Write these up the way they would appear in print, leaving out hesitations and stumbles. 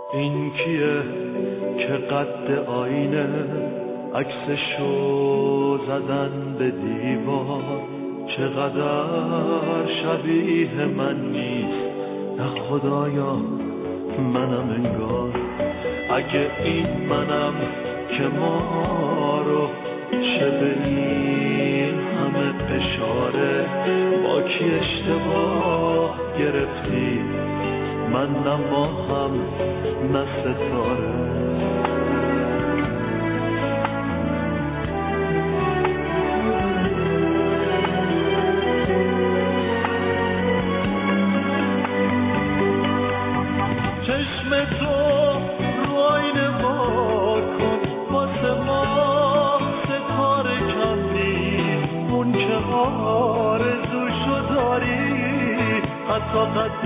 این کیه که قد آینه عکسشو زدن به دیوار؟ چقدر شبیه من نیست، نه خدایا منم انگار. اگه این منم که ما رو چه به این همه فشاره، با کی اشتباه گرفتی؟ من نه ماهم نه ستاره. چشم تو رو آینه وا کن، واسه ما ستاره کم نیست. اون که آرزوشو داری حتی قد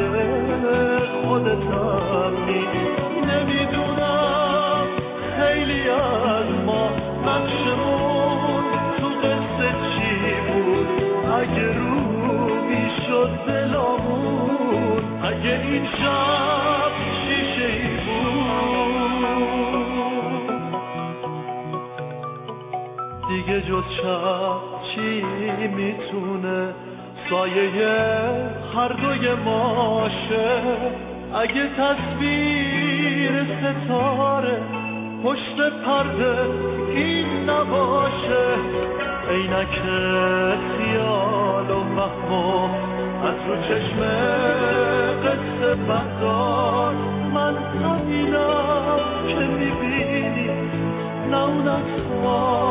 خودتم نیست. نمیدونم خیلی از ما نقشمون تو قصه چی بود. اگه رو میشد دلامون، اگه این شب شیشه ای بود، دیگه جز شب چی میتونه سایه هر دوی ماشه؟ اگه تصویر ستاره پشت پرده این نباشه، عینک خیال و وهم از رو چشم قصه بردار. من همینم که میبینی، نه اون از